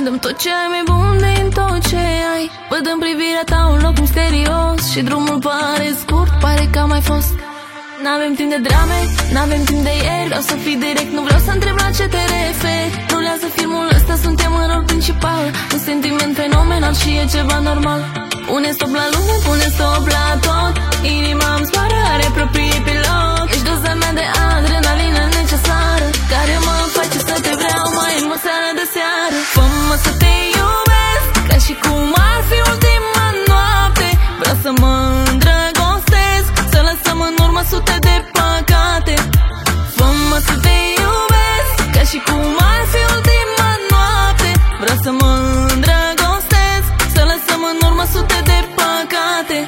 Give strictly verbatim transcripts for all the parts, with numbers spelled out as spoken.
dăm tot ce ai mai bun din tot ce ai. Văd în privirea ta un loc misterios și drumul pare scurt, pare că a mai fost. N-avem timp de drame, n-avem timp de ieri. Vreau să fii direct, nu vreau să întreb la ce te referi. Rulează filmul ăsta, suntem în rol principal. Un sentiment fenomenal și e ceva normal. Pune stop la lume, pune stop la tot. Inima îmi zboară, are proprie pilot. Ești doza mea de adrenalină necesară, care mă face să te vreau mai mult seara de seară. Fă-mă să te iubesc, ca și cum ar fi ultima noapte. Vreau să mă îndrăgostesc, să lăsăm în urmă sute de păcate. Fă-mă să te iubesc, ca și cum ar fi ultima noapte. Vreau să mă îndrăgostesc, să lăsăm în urmă sute de păcate.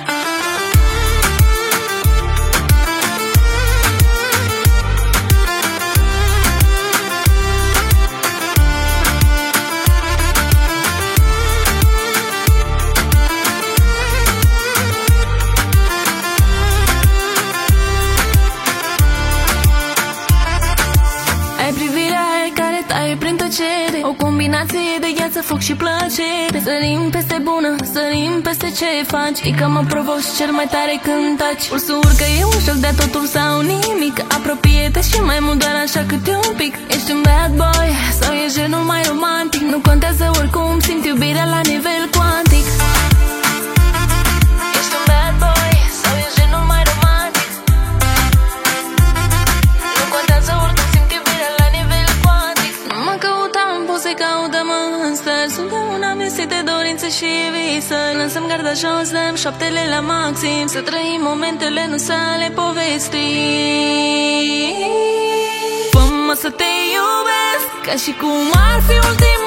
Prin tăcere, o combinație de gheață, foc și plăcere. Sărim peste bună, sărim peste ce faci. E că mă provoci cel mai tare când taci. Pulsul urcă, e un joc de totul sau nimic. Apropie-te și mai mult, doar așa câte un pic. Ești un bad boy sau e genul mai romantic. Nu contează oricum, simt iubirea la nivel cuantic. Ești un bad boy sau e genul mai romantic. Nu contează oricum, simt iubirea la nivel cuantic. Nu mă căutam, poze, caută-mă în stări. Suntem un amestec de dorințe și visă. Lăsăm garda jos, dăm șoaptele la maxim. Să trăim momentele, nu să le povestim. Fă-mă să te iubesc, ca și cum ar fi ultima